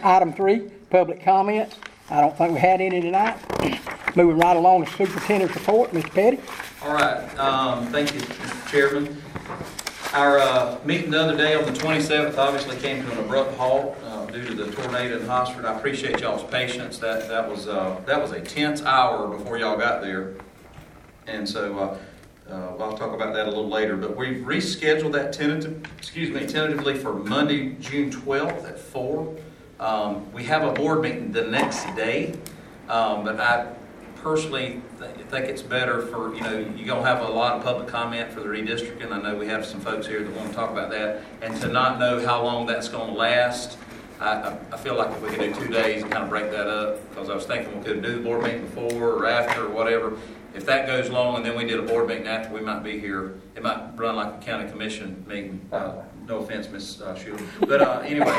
Item 3, public comments. I don't think we had any tonight. Moving right along to superintendent's report, Mr. Petty. All right, thank you, Mr. Chairman. Our meeting the other day on the 27th obviously came to an abrupt halt due to the tornado in Hosford. I appreciate y'all's patience. That was a tense hour before y'all got there, and so I'll talk about that a little later. But we've rescheduled that tentatively for Monday, June 12th at 4. We have a board meeting the next day, but I personally think it's better for, you're going to have a lot of public comment for the redistricting. I know we have some folks here that want to talk about that. And to not know how long that's going to last, I feel like if we could do 2 days and kind of break that up, because I was thinking we could do the board meeting before or after or whatever. If that goes long and then we did a board meeting after, we might be here. It might run like a county commission meeting. No offense, Ms. Schuler. But anyway,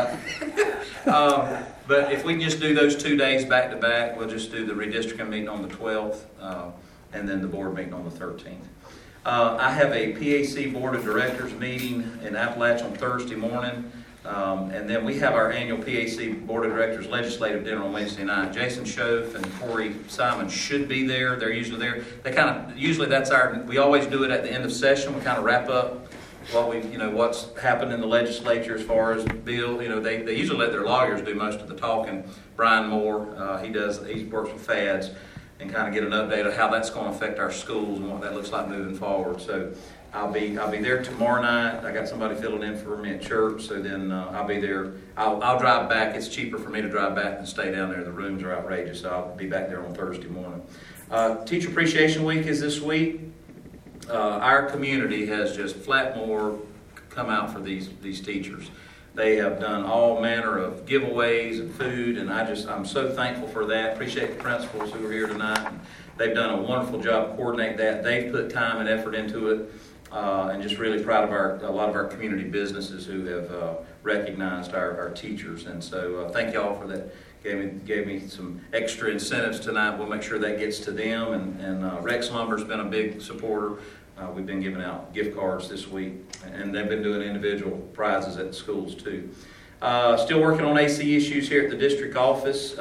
but if we can just do those 2 days back to back, we'll just do the redistricting meeting on the 12th and then the board meeting on the 13th. I have a PAC Board of Directors meeting in Appalachia on Thursday morning. And then we have our annual PAC Board of Directors Legislative Dinner on Wednesday night. Jason Schoaf and Corey Simon should be there. They're usually there. We always do it at the end of session. We kind of wrap up what's happened in the legislature as far as bill. They usually let their lawyers do most of the talking. Brian Moore, he works with FADS and kind of get an update of how that's going to affect our schools and what that looks like moving forward. So I'll be there tomorrow night. I got somebody filling in for me at church, so then I'll be there. I'll drive back. It's cheaper for me to drive back than stay down there. The rooms are outrageous, so I'll be back there on Thursday morning. Teacher Appreciation Week is this week. Our community has just flat more come out for these teachers. They have done all manner of giveaways and food, and I'm so thankful for that. Appreciate the principals who are here tonight. They've done a wonderful job coordinating that. They've put time and effort into it, and just really proud of a lot of our community businesses who have recognized our teachers. And so thank y'all for that. Gave me some extra incentives tonight. We'll make sure that gets to them. And Rex Lumber's been a big supporter. We've been giving out gift cards this week, and they've been doing individual prizes at the schools too. Still working on AC issues here at the district office.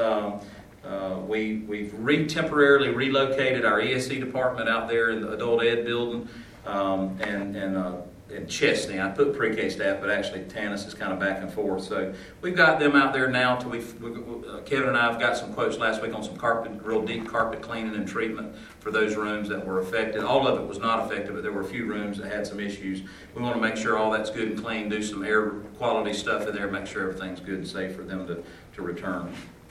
We've temporarily relocated our ESC department out there in the adult ed building, in Chesney. I put pre-K staff, but actually Tanis is kind of back and forth. So we've got them out there now. Kevin and I have got some quotes last week on some real deep carpet cleaning and treatment for those rooms that were affected. All of it was not affected, but there were a few rooms that had some issues. We want to make sure all that's good and clean, do some air quality stuff in there, make sure everything's good and safe for them to return.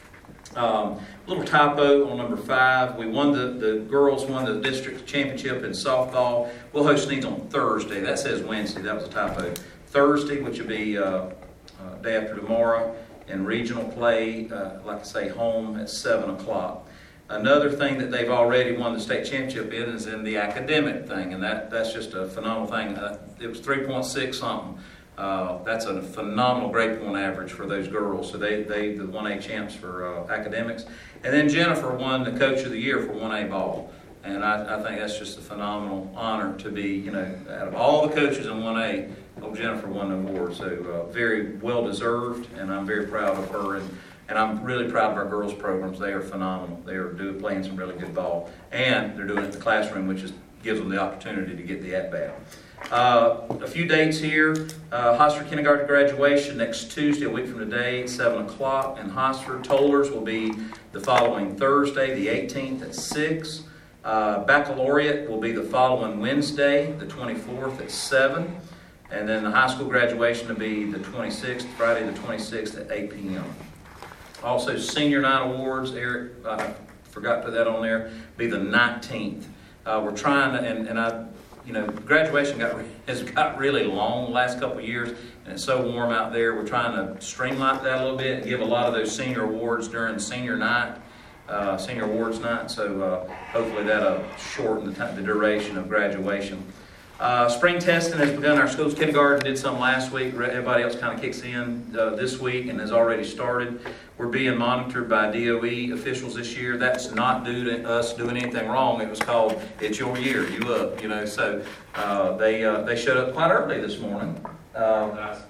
Little typo on number 5. We won the girls won the district championship in softball. We'll host these on Thursday. That says Wednesday. That was a typo. Thursday, which will be day after tomorrow, and regional play, like I say, home at 7 o'clock. Another thing that they've already won the state championship in is in the academic thing, and that's just a phenomenal thing. It was 3.6 something. That's a phenomenal grade point average for those girls. So they the 1A champs for academics. And then Jennifer won the Coach of the Year for 1A ball. And I think that's just a phenomenal honor to be, out of all the coaches in 1A, Jennifer won the award. So very well deserved, and I'm very proud of her. And I'm really proud of our girls' programs. They are phenomenal. They are playing some really good ball. And they're doing it in the classroom, which gives them the opportunity to get the at-bat. A few dates here. Hosford Kindergarten graduation next Tuesday, a week from today, 7 o'clock in Hosford. Tollers will be the following Thursday, the 18th at 6. Baccalaureate will be the following Wednesday, the 24th at 7. And then the high school graduation will be the 26th, Friday the 26th at 8 p.m. Also, Senior Night Awards, Eric, I forgot to put that on there, be the 19th. We're trying to, graduation has got really long the last couple of years, and it's so warm out there. We're trying to streamline that a little bit and give a lot of those senior awards during senior night, senior awards night. So hopefully that'll shorten the duration of graduation. Spring testing has begun. Our school's kindergarten did some last week. Everybody else kind of kicks in this week and has already started. We're being monitored by DOE officials this year. That's not due to us doing anything wrong. It was called, it's your year, you up, So they showed up quite early this morning.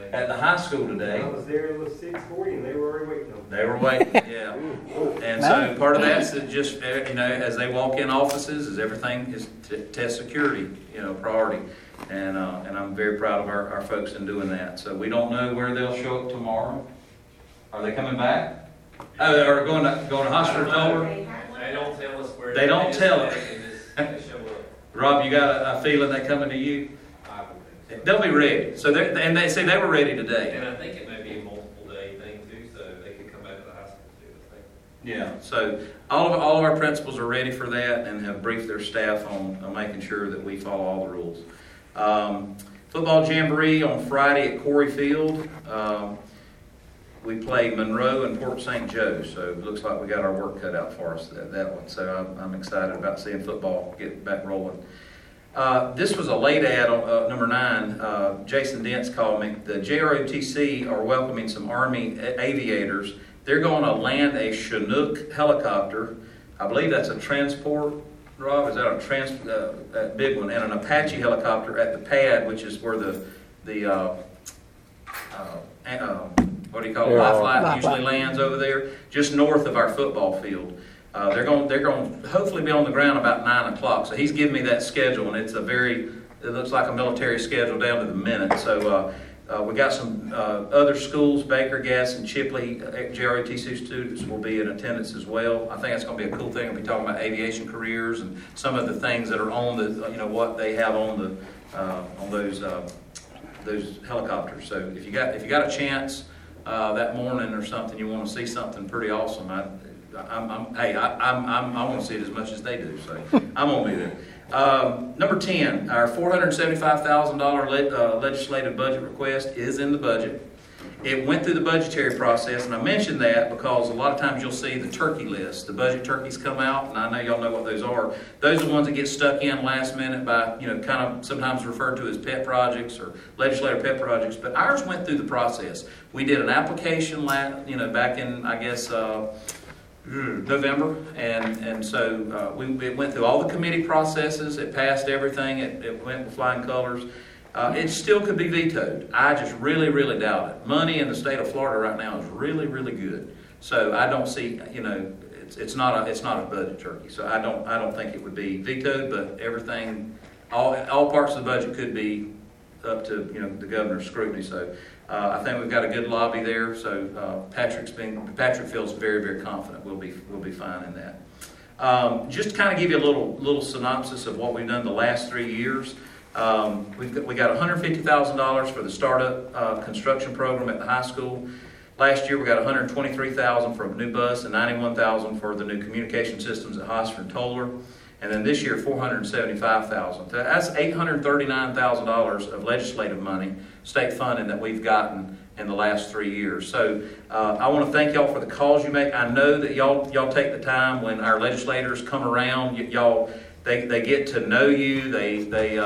at the high school today. I was there, it was 6:40 and they were already waiting on me. They were waiting, yeah. And so part of that's just, as they walk in offices, is everything is test security, priority. And I'm very proud of our folks in doing that. So we don't know where they'll show up tomorrow. Are they coming back? Oh, they are going to hospital over? They don't tell us where. They don't tell us. They show up. Rob, you got a feeling they coming to you? I would think so. They'll be ready. So they say they were ready today. And I think it may be a multiple day thing too, so they could come back to the high school too, I think. Yeah, so all of our principals are ready for that and have briefed their staff on making sure that we follow all the rules. Football jamboree on Friday at Corey Field. We play Monroe and Port St. Joe, so it looks like we got our work cut out for us that one. So I'm excited about seeing football get back rolling. This was a late ad on number 9. Jason Dent's called me. The JROTC are welcoming some Army aviators. They're going to land a Chinook helicopter. I believe that's a transport. Rob, is that a big one? And an Apache helicopter at the pad, which is where the what do you call it? Lifeline usually lands over there, just north of our football field. They're going to hopefully be on the ground about 9 o'clock. So he's given me that schedule, and it looks like a military schedule down to the minute. So we got some other schools, Baker, Gass, and Chipley JROTC students will be in attendance as well. I think that's going to be a cool thing. We'll be talking about aviation careers and some of the things that are on the, what they have on those helicopters. So if you got a chance that morning or something, you want to see something pretty awesome, I want to see it as much as they do. So I'm going to be there. Number 10, our $475,000 legislative budget request is in the budget. It went through the budgetary process, and I mentioned that because a lot of times you'll see the turkey list. The budget turkeys come out, and I know y'all know what those are. Those are the ones that get stuck in last minute by, kind of sometimes referred to as pet projects or legislative pet projects. But ours went through the process. We did an application back in, I guess, November, and so it went through all the committee processes. It passed everything. It went with flying colors. It still could be vetoed. I just really, really doubt it. Money in the state of Florida right now is really, really good. So I don't see, it's not a budget turkey. So I don't think it would be vetoed. But everything, all parts of the budget could be up to the governor's scrutiny. So I think we've got a good lobby there. So Patrick feels very, very confident we'll be fine in that. Just to kind of give you a little synopsis of what we've done the last 3 years. We got $150,000 for the startup construction program at the high school. Last year we got $123,000 for a new bus and $91,000 for the new communication systems at Hosford and Toller. And then this year $475,000. That's $839,000 of legislative money, state funding that we've gotten in the last 3 years. So I want to thank y'all for the calls you make. I know that y'all take the time when our legislators come around. They get to know you. They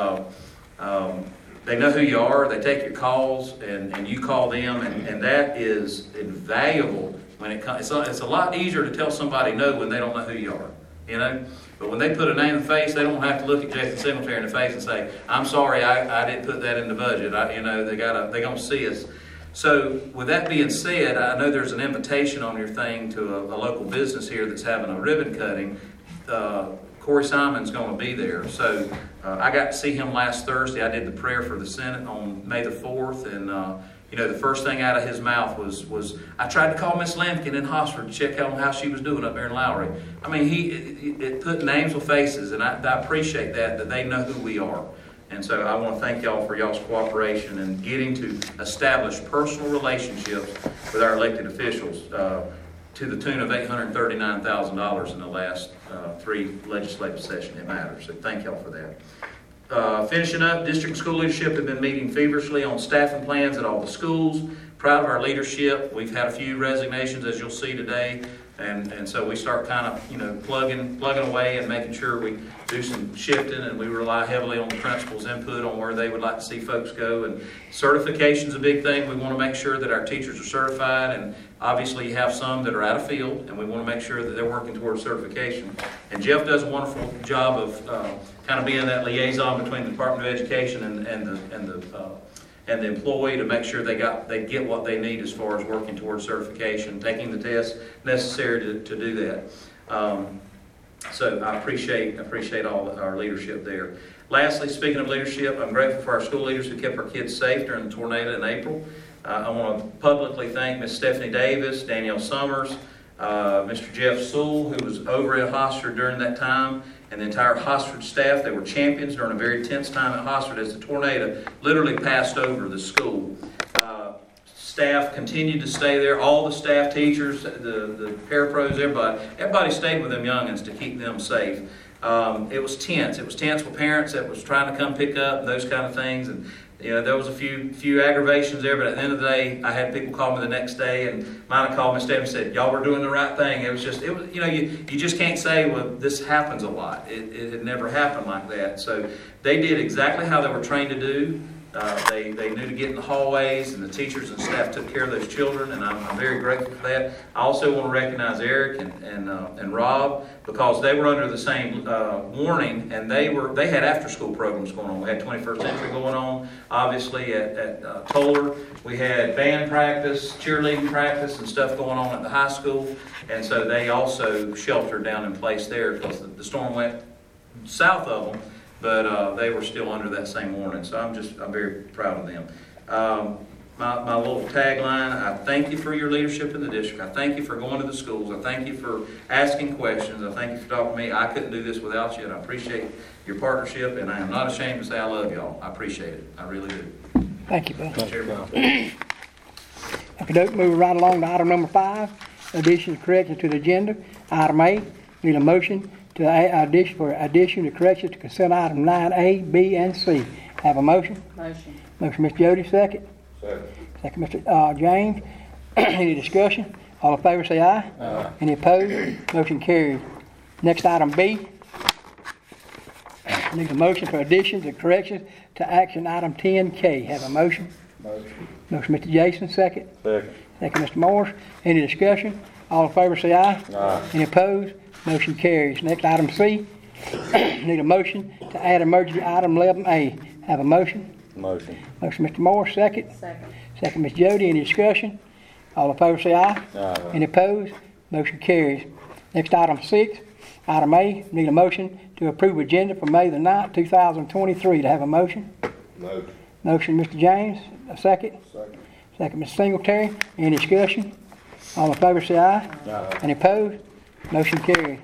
know who you are. They take your calls, and you call them, and that is invaluable. When it comes, it's a lot easier to tell somebody no when they don't know who you are, But when they put a name and face, they don't have to look at Jason Singletary in the face and say, "I'm sorry, I didn't put that in the budget." They're gonna see us. So with that being said, I know there's an invitation on your thing to a local business here that's having a ribbon cutting. Corey Simon's going to be there. So I got to see him last Thursday. I did the prayer for the Senate on May the 4th. And, the first thing out of his mouth was I tried to call Miss Lampkin in Hosford to check on how she was doing up there in Lowry. I mean, it put names with faces, and I appreciate that they know who we are. And so I want to thank y'all for y'all's cooperation and getting to establish personal relationships with our elected officials to the tune of $839,000 in the last 3 legislative sessions. It matters. So thank y'all for that. Finishing up, district school leadership have been meeting feverishly on staffing plans at all the schools. Proud of our leadership. We've had a few resignations, as you'll see today. And so we start kind of, plugging away and making sure we do some shifting, and we rely heavily on the principal's input on where they would like to see folks go. And certification's a big thing. We want to make sure that our teachers are certified, and obviously you have some that are out of field, and we want to make sure that they're working towards certification. And Jeff does a wonderful job of kind of being that liaison between the Department of Education and the and the employee to make sure they get what they need as far as working towards certification, taking the tests necessary to do that. So I appreciate all of our leadership there. Lastly, speaking of leadership, I'm grateful for our school leaders who kept our kids safe during the tornado in April. I want to publicly thank Ms. Stephanie Davis, Danielle Summers, Mr. Jeff Sewell, who was over at Hostford during that time, and the entire Hostford staff. They were champions during a very tense time at Hostford as the tornado literally passed over the school. Staff continued to stay there. All the staff, teachers, the parapros, everybody stayed with them youngins to keep them safe. It was tense. It was tense with parents that was trying to come pick up and those kind of things. And there was a few aggravations there, but at the end of the day, I had people call me the next day, and mine called me and said, "Y'all were doing the right thing." It was you just can't say, well, this happens a lot. It had never happened like that. So they did exactly how they were trained to do. They knew to get in the hallways, and the teachers and staff took care of those children, and I'm very grateful for that. I also want to recognize Eric and Rob, because they were under the same warning, and they had after school programs going on. We had 21st Century going on, obviously at Toller. We had band practice, cheerleading practice, and stuff going on at the high school, and so they also sheltered down in place there because the storm went south of them. But they were still under that same warning, so I'm very proud of them. My little tagline: I thank you for your leadership in the district. I thank you for going to the schools. I thank you for asking questions. I thank you for talking to me. I couldn't do this without you, and I appreciate your partnership. And I am not ashamed to say I love y'all. I appreciate it. I really do. Thank you, Bill. Chairman. Okay, moving right along to item number 5, additions and corrections to the agenda. Item A, need a motion to addition to corrections to consent item 9A, B, and C. Have a motion? Motion. Motion, Mr. Jody, second. Second, Mr. James. Any discussion? All in favor say aye. Aye. Any opposed? Motion carried. Next, item B. Need a motion for additions and corrections to action item 10K. Have a motion? Motion. Motion, Mr. Jason, second. Second. Second, Mr. Morris. Any discussion? All in favor say aye. Aye. Any opposed? Motion carries. Next, item C. Need a motion to add emergency item 11A. Have a motion? Motion. Motion, Mr. Morris, second. Second. Second, Ms. Jody. Any discussion? All in favor say aye. Aye. Any opposed? Motion carries. Next, item 6. Item A. Need a motion to approve agenda for May the 9th, 2023. To have a motion? Motion. Motion, Mr. James. A second. Second. Second, Mr. Singletary. Any discussion? All in favor say aye. Aye. Any opposed? Motion carried.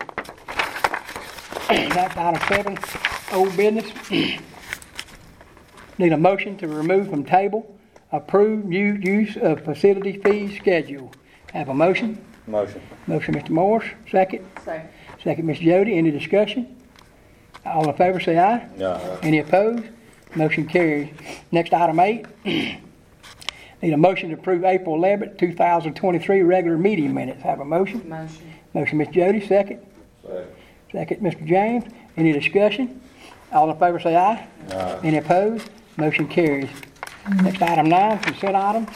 Next, item 7, old business. Need a motion to remove from table, approve new use of facility fee schedule. Have a motion? Motion. Motion, Mr. Morris. Second. Second. Second, Ms. Jody. Any discussion? All in favor say aye. Aye. Any opposed? Motion carries. Next, item 8. Need a motion to approve April 11th, 2023 regular meeting minutes. Have a motion? Motion. Motion, Ms. Jody. Second. Second. Second, Mr. James. Any discussion? All in favor say aye. Aye. Any opposed? Motion carries. Next, item 9, consent items.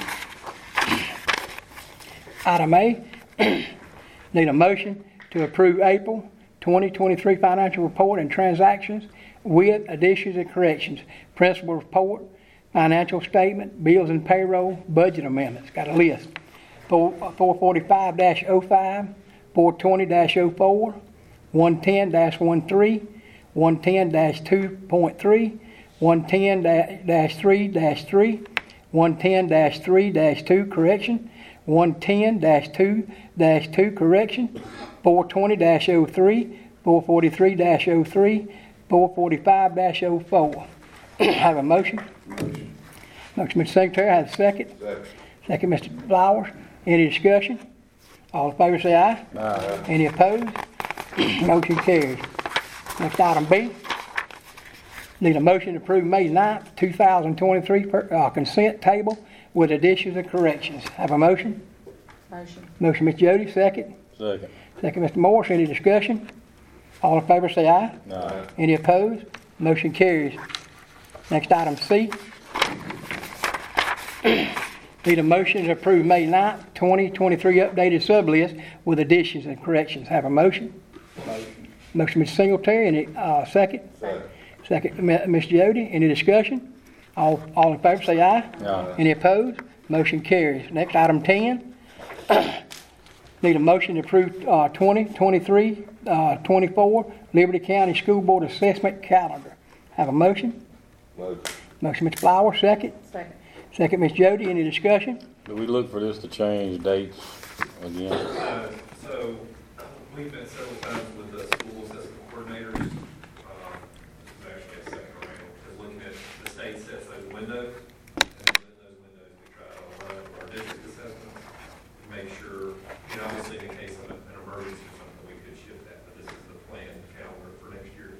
Item A, need a motion to approve April 2023 financial report and transactions with additions and corrections. Principal report, financial statement, bills and payroll, budget amendments. Got a list. 445-05, 420-04, 110-13, 110-2.3, 110-3-3, 110-3-2 correction, 110-2-2 correction, 420-03, 443-03, 445-04. Have a motion? Motion. Motion, Mr. Secretary. Have a second? Second. Second, Mr. Flowers. Any discussion? All in favor say aye. Aye. Any opposed? Motion carries. Next, item B. Need a motion to approve May 9th, 2023 consent table with additions and corrections. Have a motion? Motion. Motion, Ms. Jody. Second. Second. Second, Mr. Morris. Any discussion? All in favor say aye. Aye. Any opposed? Motion carries. Next, item C. Need a motion to approve May 9th, 2023 updated sublist with additions and corrections. Have a motion? Motion. Motion, Mr. Singletary. Any second? Second. Second, Ms. Jody. Any discussion? All in favor say aye. Aye. Any opposed? Motion carries. Next, item 10. Need a motion to approve 2023-24 Liberty County School Board Assessment Calendar. Have a motion? Motion. Motion, Mr. Flowers, second. Second. Second, Ms. Jody. Any discussion? Do we look for this to change dates again? So, we've met several times with the school assessment coordinators. This is actually a second round, is looking at, the state sets those windows, and within those windows, we try to run our district assessments to make sure, obviously in case of an emergency or something, we could shift that, but this is the planned calendar for next year.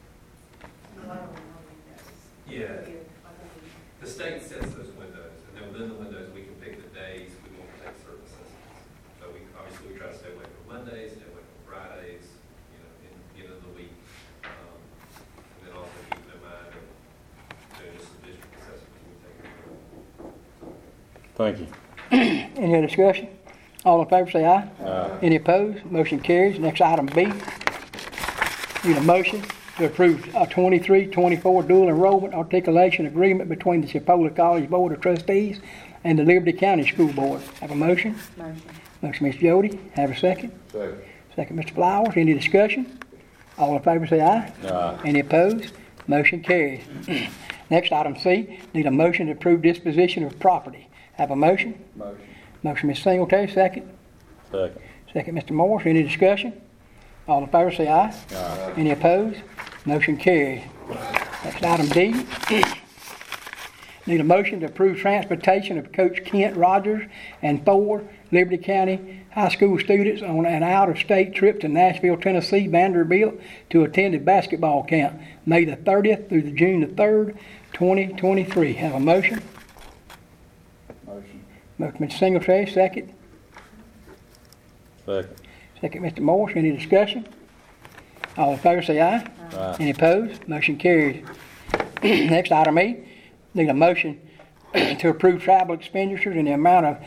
Yeah. The state sets those windows, and then within the windows, we can pick the days we want to take certain assessments. So we try to stay away from Mondays, stay away from Fridays, in the week. And then also keeping in mind that, just the district assessments we take. Thank you. Any other discussion? All in favor say aye. Aye. Any opposed? Motion carries. Next, item B. Need a motion to approve a 23-24 dual enrollment articulation agreement between the Chipola College Board of Trustees and the Liberty County School Board. Have a motion? Motion. Motion, Ms. Jody. Have a second? Second. Second, Mr. Flowers. Any discussion? All in favor say aye. Aye. Any opposed? Motion carries. Next, item C. Need a motion to approve disposition of property. Have a motion? Motion. Motion, Ms. Singletary. Second? Second. Second, Mr. Morris. Any discussion? All in favor say aye. Aye. Any opposed? Motion carries. Next, item D. Need a motion to approve transportation of Coach Kent Rogers and 4 Liberty County High School students on an out-of-state trip to Nashville, Tennessee, Vanderbilt to attend a basketball camp, May the 30th through the June the 3rd, 2023. Have a motion? Motion. Motion, Mr. Singletary. Second. Second. Second, Mr. Morris. Any discussion? All in favor say aye. Aye. Any opposed? Motion carries. Next, item E. Need a motion to approve travel expenditures in the amount of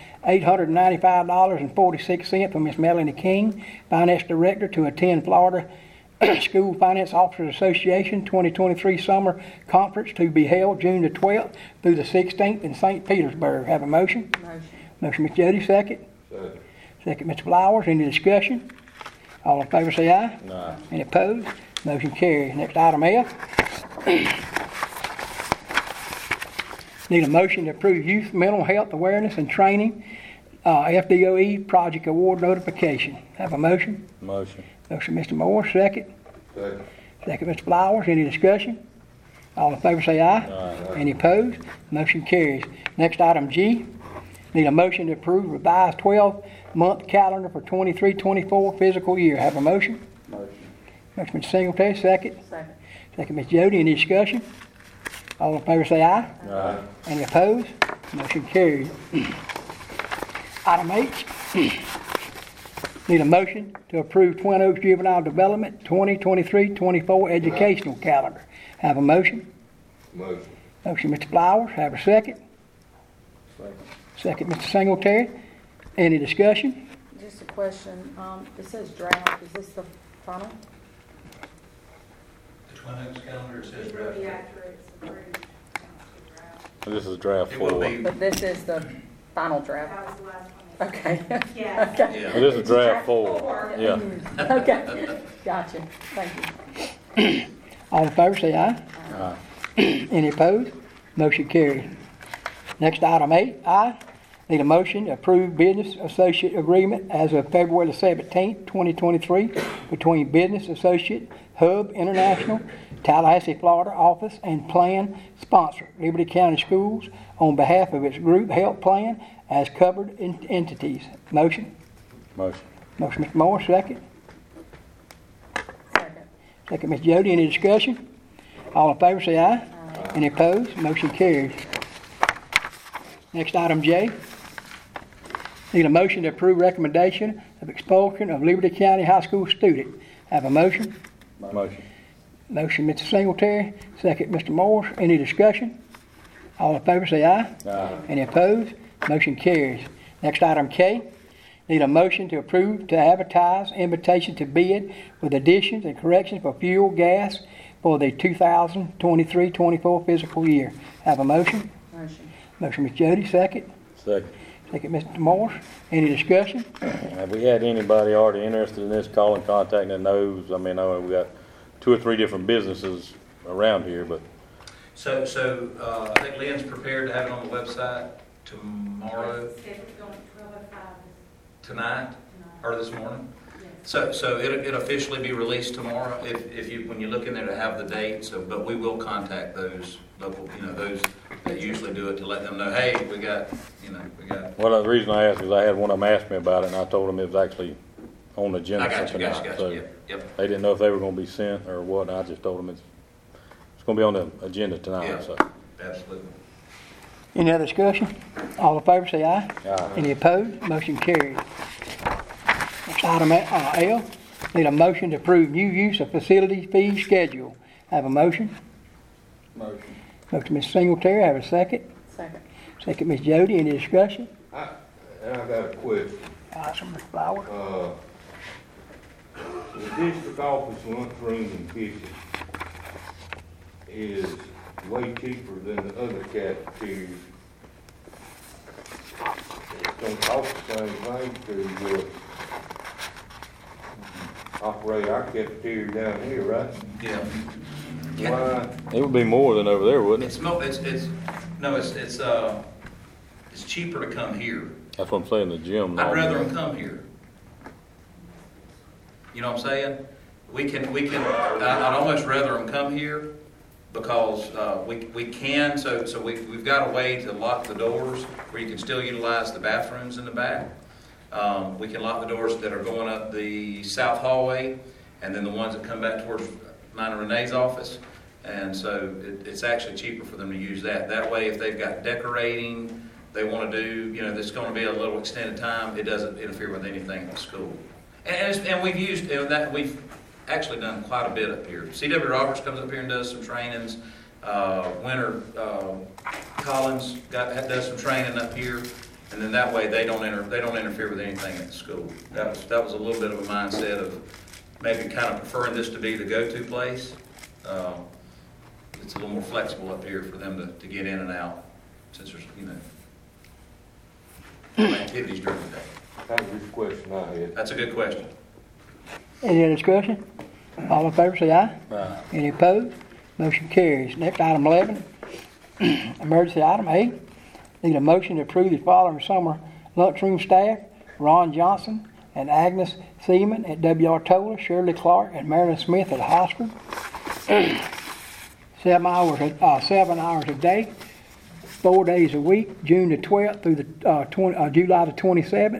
$895.46 from Ms. Melanie King, Finance Director, to attend Florida School Finance Officers Association 2023 Summer Conference to be held June the 12th through the 16th in St. Petersburg. Have a motion? Motion. Motion, Ms. Jody. Second. Second. Second, Mr. Flowers. Any discussion? All in favor say aye. Aye. Any opposed? Motion carries. Next, item F. Need a motion to approve Youth Mental Health Awareness and Training, FDOE Project Award Notification. Have a motion? Motion. Motion, Mr. Moore. Second. Second. Second, Mr. Flowers. Any discussion? All in favor say aye. Aye. Any opposed? Motion carries. Next, item G. Need a motion to approve revised 12-month calendar for 23-24 fiscal year. Have a motion? Motion. Motion, Mr. Singletary. Second. Second. Second, Ms. Jody. Any discussion? All in favor say aye. Aye. Any opposed? Motion carries. Item H. Need a motion to approve Twin Oaks Juvenile Development 2023-24 educational calendar. Have a motion? Motion. Motion, Mr. Flowers. Have a second? Second. Second, Mr. Singletary. Any discussion? Just a question. It says draft. Is this the final? The Twin Oaks calendar says draft. This is draft It 4. will be, But this is the final draft. That was the last one. Okay. Yes. Okay. yeah. This is draft 4. Yeah. Okay. Gotcha. Thank you. All in favor say aye. Aye. Any opposed? Motion carries. Next, item 8I. Need a motion to approve business associate agreement as of February the 17th, 2023 between Business Associate Hub International, Tallahassee, Florida office and plan sponsor, Liberty County Schools, on behalf of its group health plan as covered entities. Motion? Motion. Motion, Mr. Moore. Second. Second. Second, Ms. Jody. Any discussion? All in favor say aye. Any opposed? Motion carries. Next, item J. Need a motion to approve recommendation of expulsion of Liberty County High School student. Have a motion? Motion. Motion, Mr. Singletary. Second, Mr. Morris. Any discussion? All in favor say aye. Aye. Any opposed? Motion carries. Next, item K. Need a motion to approve to advertise invitation to bid with additions and corrections for fuel, gas for the 2023-24 fiscal year. Have a motion? Motion. Motion, Ms. Jody, second. Second. Second, Mr. Morse. Any discussion? Have we had anybody already interested in this calling, contacting that knows? I mean, I know we got 2 or 3 different businesses around here, but So, I think Lynn's prepared to have it on the website tomorrow, tonight, or this morning. So it'll officially be released tomorrow, if you, when you look in there to have the date, so, but we will contact those local, those that usually do it to let them know, hey, we got. well, the reason I asked is I had one of them ask me about it, and I told them it was actually on the agenda I got for you, tonight. got So you, yep. they didn't know if they were gonna be sent or what, and I just told them it's gonna be on the agenda tonight, Yeah. so. Absolutely. Any other discussion? All in favor, say aye. Aye. Any opposed? Motion carries. Next item, L, need a motion to approve new use of facility fee schedule. Have a motion? Motion. Motion, Ms. Singletary, have a second. Second. Second, Ms. Jody, any discussion? And I got a question. Mr. Flower. The district office lunchroom and kitchen is way cheaper than the other cafeterias. It's gonna cost the same thing to, operate our cafeteria down here, right? Yeah. Why, It would be more than over there, wouldn't it? It's cheaper to come here. That's what I'm saying, the gym. I'd rather them come here. You know what I'm saying? I'd almost rather them come here because, we can, so we've got a way to lock the doors where you can still utilize the bathrooms in the back. We can lock the doors that are going up the south hallway and then the ones that come back towards mine and Renee's office. And so it's actually cheaper for them to use that. That way, if they've got decorating they want to do, that's going to be a little extended time, it doesn't interfere with anything at the school. And we've used that. We've actually done quite a bit up here. C.W. Roberts comes up here and does some trainings. Winter Collins does some training up here, and then that way they don't interfere with anything at the school. That was a little bit of a mindset of maybe kind of preferring this to be the go-to place. It's a little more flexible up here for them to get in and out, since there's activities during the day. that was the question I had. That's a good question. Any other discussion? All in favor, say aye. Aye. Any opposed? Motion carries. Next, item 11, emergency item A. Need a motion to approve the following summer lunchroom staff: Ron Johnson and Agnes Seaman at W.R. Toller, Shirley Clark and Marilyn Smith at Hospital. 7 hours a day, 4 days a week, June the 12th through the July the 27th,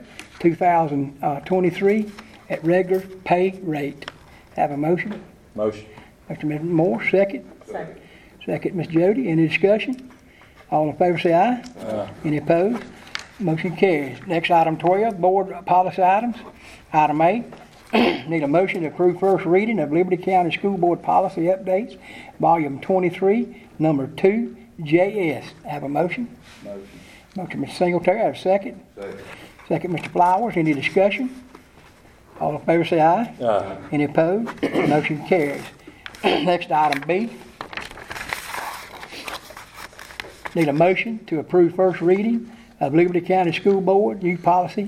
2023, at regular pay rate. Have a motion? Motion. Mr. Moore, second. Second. Second, Ms. Jody. Any discussion? All in favor, say aye. Aye. Any opposed? Motion carries. Next, item 12, board policy items. Item A, need a motion to approve first reading of Liberty County School Board Policy Updates, Volume 23, Number 2, JS. Have a motion? Motion. Motion, Mr. Singletary. Have a second. Second. Second, Mr. Flowers. Any discussion? All in favor, say aye. Aye. Any opposed? Motion carries. Next, item B. Need a motion to approve first reading of Liberty County School Board New Policy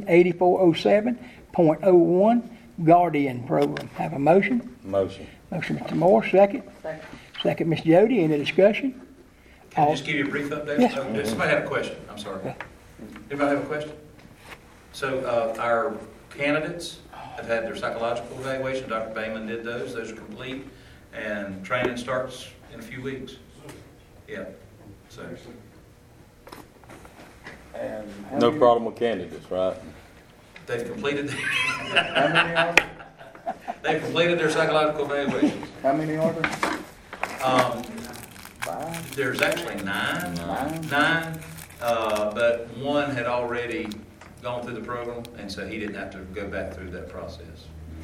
8407.01 Guardian Program. Have a motion? Motion. Motion, Mr. Moore, second. Second. Second, Ms. Jody. Any discussion? Can I just give you a brief update? Yes. Oh, somebody had a question. I'm sorry. Anybody have a question? So our candidates have had their psychological evaluation. Dr. Bayman did those. Those are complete. And training starts in a few weeks. Yeah. So No problem with candidates, right? they've completed they've completed their psychological evaluations. How many are there? Five? There's actually nine. Nine? But one had already gone through the program, and so he didn't have to go back through that process.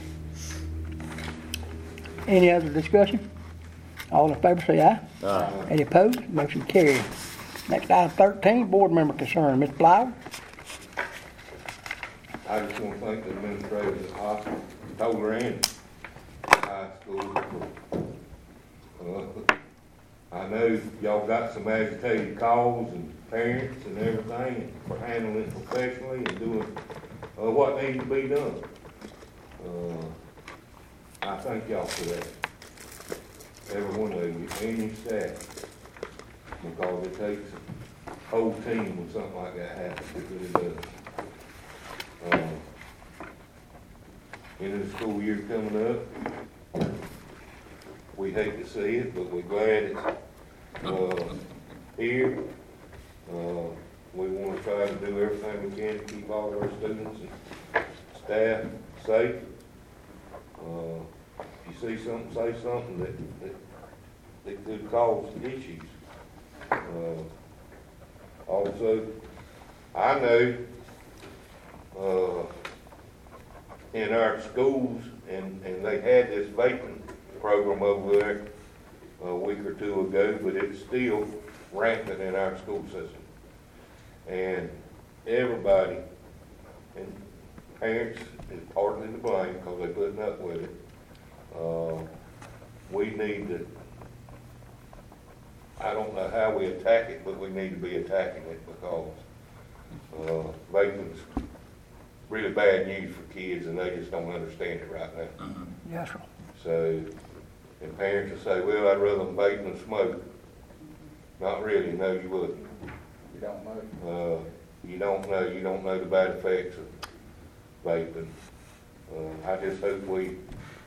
Any other discussion? All in favor, say aye. Aye. Any opposed? Motion carries. Next, item 13, board member concern. Ms. Flower? I just want to thank the administrators at the hospital, Toller and high school, for I know y'all got some agitated calls and parents and everything, and for handling it professionally and doing, what needs to be done. I thank y'all for that. Every one of you, and your staff, because it takes a whole team when something like that happens, it really does. End of the school year coming up, we hate to see it, but we're glad it's, here. We want to try to do everything we can to keep all of our students and staff safe. If you see something, say something that could cause issues. Also, I know in our schools, and they had this vaping program over there a week or two ago, but it's still rampant in our school system. And everybody, and parents is partly to blame because they're putting up with it. We need to, I don't know how we attack it, but we need to be attacking it because vaping's really bad news for kids and they just don't understand it right now. Yes, sir. So, and parents will say, well, I'd rather them vape than smoke. Not really, no, you wouldn't. You don't know. You don't know the bad effects of vaping. I just hope we,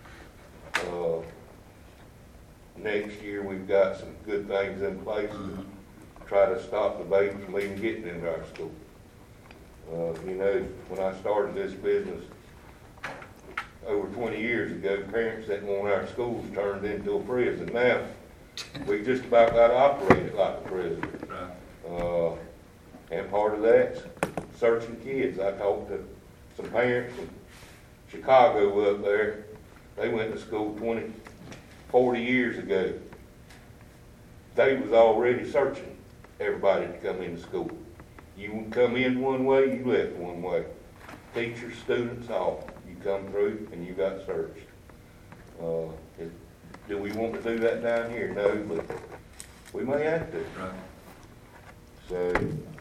next year we've got some good things in place to try to stop the vaping from even getting into our school. You know, when I started this business over 20 years ago, parents didn't want our schools turned into a prison. Now, we just about got to operate it like a prison. And part of that's searching kids. I talked to some parents from Chicago up there. They went to school 20, 40 years ago. They was already searching everybody to come into school. You come in one way, you left one way. Teachers, students, all. You come through and you got searched. Do we want to do that down here? No, but we may have to. Right. So,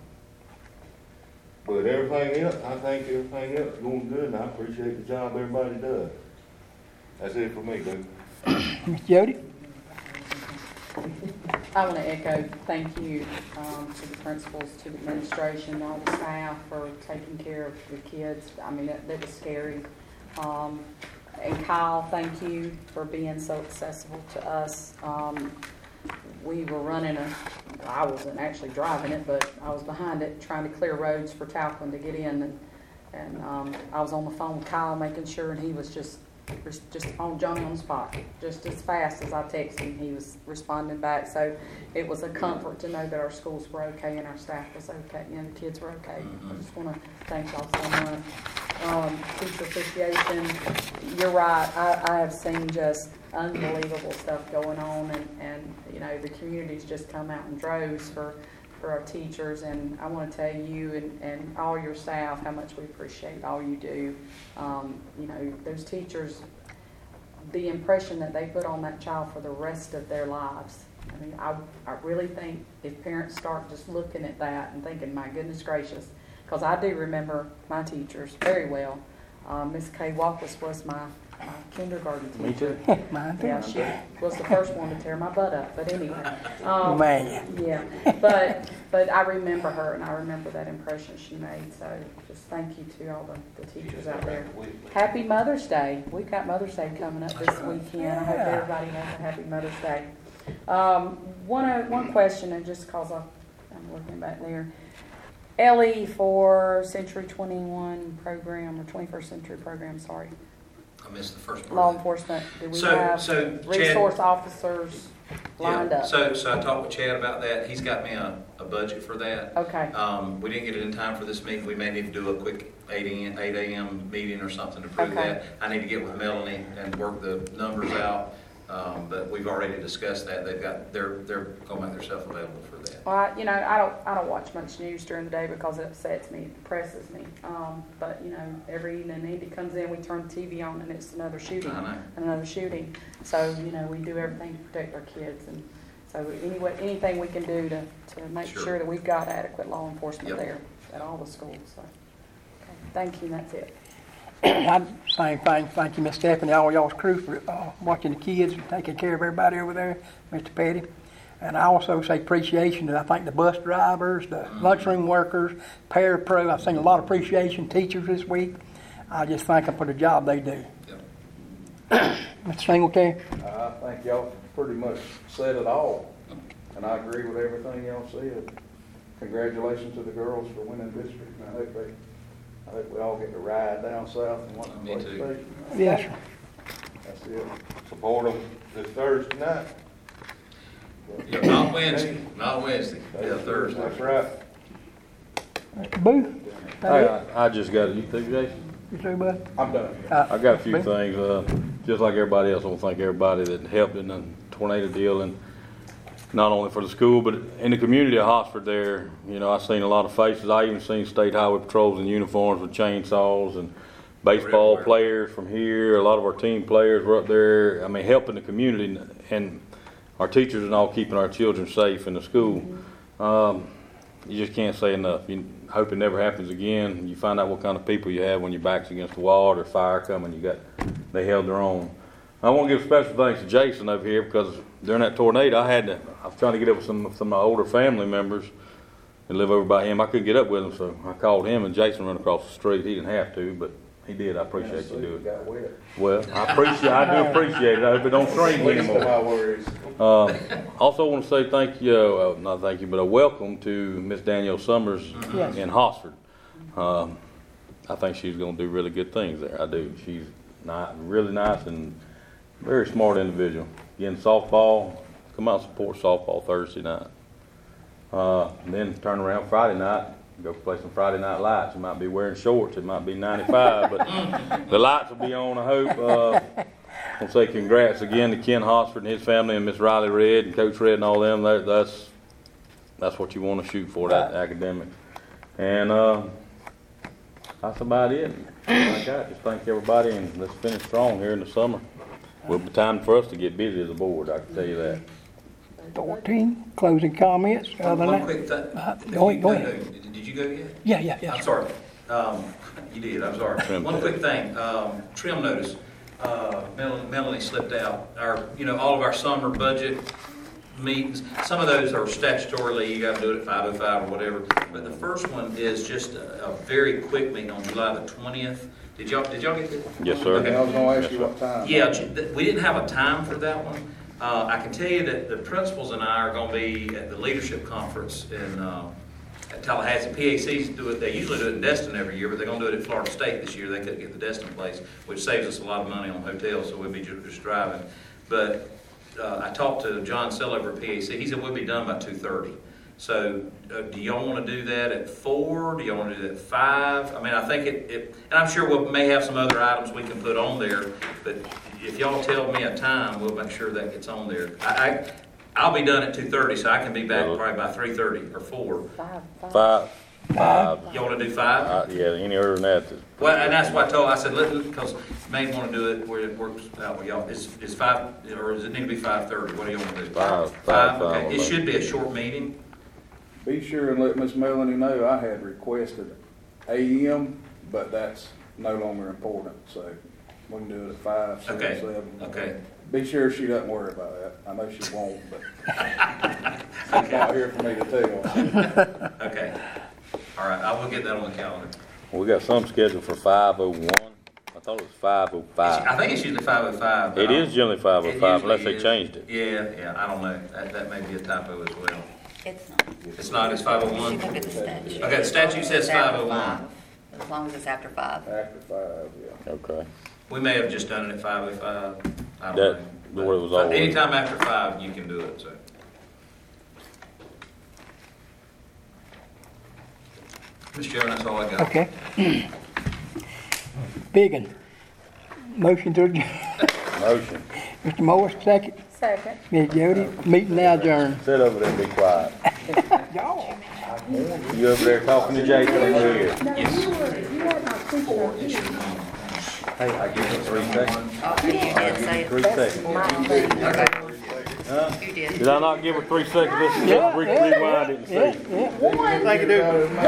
but everything else, I think everything else is going good, and I appreciate the job everybody does. That's it for me, dude. Ms. Jody? I want to echo thank you to the principals, to the administration, all the staff for taking care of the kids. I mean, that was scary. And Kyle, thank you for being so accessible to us. We were running I wasn't actually driving it, but I was behind it trying to clear roads for Talcon to get in. And I was on the phone with Kyle making sure, and he was just on Johnny on the spot. Just as fast as I texted him, he was responding back. So it was a comfort to know that our schools were okay and our staff was okay, and the kids were okay. I just want to thank y'all so much. Teacher appreciation, you're right. I have seen just unbelievable stuff going on, and you know, the community's just come out in droves for our teachers, and I want to tell you and all your staff how much we appreciate all you do. You know, those teachers, the impression that they put on that child for the rest of their lives. I mean, I really think if parents start just looking at that and thinking, my goodness gracious, because I do remember my teachers very well. Miss Kay Walkus was my kindergarten teacher. Me too. Mine too. Yeah, she was the first one to tear my butt up. But anyway, Man. yeah. But I remember her, and I remember that impression she made. So just thank you to all the teachers out there. Happy Mother's Day. We've got Mother's Day coming up this weekend. I hope everybody has a happy Mother's Day. One question, and just because I'm looking back there. Ellie for Century 21 program, or 21st Century program, sorry. I missed the first part. Law enforcement, do we So have Chad, resource officers lined up? So I talked with Chad about that. He's got me a budget for that. Okay, We didn't get it in time for this meeting. We may need to do a quick 8 a.m. meeting or something to prove Okay. that. I need to get with Melanie and work the numbers out. But we've already discussed that. They're going to make themselves available for that. Well, I don't watch much news during the day because it upsets me, it depresses me. But, every evening Andy comes in, we turn the TV on and it's another shooting, I know. another shooting. So, we do everything to protect our kids. And so anything we can do to make Sure. sure that we've got adequate law enforcement Yep. there at all the schools. So, okay. Thank you, and that's it. Same thing. Thank you, Miss Stephanie, all y'all's crew for watching the kids and taking care of everybody over there, Mr. Petty. And I also say appreciation to, I think, the bus drivers, the lunchroom workers, parapro. I've seen a lot of appreciation teachers this week. I just thank them for the job they do. Yep. Mr. Singletary? I think y'all pretty much said it all, and I agree with everything y'all said. Congratulations to the girls for winning district, and I hope we all get to ride down south and watch Me them play too. state. Yes, sir. That's it. Support them this Thursday night. Yeah, not Wednesday, yeah, Thursday. That's right. Boo? I just got, you think, Jason? You through, bud? I'm done. I got a few Boo? things, just like everybody else, I want to thank everybody that helped in the tornado deal, and not only for the school, but in the community of Hotspur there. I seen a lot of faces. I even seen state highway patrols in uniforms with chainsaws, and baseball Everywhere. players from here. A lot of our team players were up there, helping the community, and our teachers and all keeping our children safe in the school. You just can't say enough. You hope it never happens again. You find out what kind of people you have when your back's against the wall or fire coming. They held their own. I want to give special thanks to Jason over here, because during that tornado, I was trying to get up with some of my older family members that live over by him. I couldn't get up with them, so I called him, and Jason ran across the street. He didn't have to, but he did. I appreciate you doing it. Got wet. Well, I do appreciate it. I hope it don't shrink Least of anymore. my worries. Also want to say thank you, not thank you, but a welcome to Miss Danielle Summers Yes. in Hosford. I think she's going to do really good things there. I do. She's really nice and very smart individual. Again, softball, come out and support softball Thursday night. Then turn around Friday night, go play some Friday Night Lights. You might be wearing shorts. It might be 95, but the lights will be on, I hope. I want to say congrats again to Ken Hosford and his family, and Miss Riley Red and Coach Red and all them. That's what you want to shoot for, that academic. And that's about it. Like that, just thank everybody, and let's finish strong here in the summer. Will be time for us to get busy as a board, I can tell you that. 14, closing comments. Other than One that, quick thing. Go ahead. Did you go yet? Yeah. I'm sorry. You did, I'm sorry. Trim One notice. quick thing, trim notice. Melanie slipped out. All of our summer budget meetings, some of those are statutorily, you gotta do it at 5:05 or whatever. But the first one is just a very quick meeting on July the 20th. Did y'all get it? Yes, sir. And I was gonna ask you what time. Yeah, we didn't have a time for that one. I can tell you that the principals and I are gonna be at the leadership conference at Tallahassee. PACs do it, they usually do it in Destin every year, but they're gonna do it at Florida State this year. They couldn't get the Destin place, which saves us a lot of money on hotels, so we'll be just driving. But I talked to John Sell over at PAC. He said we'll be done by 2:30. So do y'all want to do that at 4? Do y'all want to do that at 5? I mean, I think and I'm sure we may have some other items we can put on there, but if y'all tell me a time, we'll make sure that gets on there. I'll be done at 2:30, so I can be back probably by 3:30 or 4. 5. Y'all want to do 5? Yeah, any earlier than that. Well, and that's what I told. I said, because you may want to do it where it works out with y'all. Is 5, or does it need to be 5:30? What do you want to do? 5. 5. Okay. It should be a short meeting. Be sure and let Miss Melanie know I had requested AM, but that's no longer important, so we can do it at 5, 6, Okay. 7. Okay. Be sure she doesn't worry about that. I know she won't, but she's not here for me to tell. Okay. All right. I will get that on the calendar. We got some scheduled for 5:01. I thought it was 5:05. I think it's usually 5:05. but It is generally 5:05 unless they usually changed it. Yeah. I don't know. That may be a typo as well. It's not. It's not. It's If you 5:01. look at the statute. Okay. The statute says It's after 5:01. 5, As long as it's after 5. After 5, yeah. Okay. We may have just done it at 5:05. I don't That- know. what it was But always. anytime after 5, you can do it. So. Mr. Chairman, that's all I got. Okay. Biggin. Motion to adjourn. Motion. Mr. Morris, second. Second. Ms. Jody, meeting now adjourned. Sit over there and be quiet. You over there talking to Jason here? Yes. Hey, I give you 3 seconds. You did say it. 3 seconds. Okay, Huh? you did. Did I not give her 3 seconds? Let's Yeah, rewind it and see. yeah. Thank you, dude.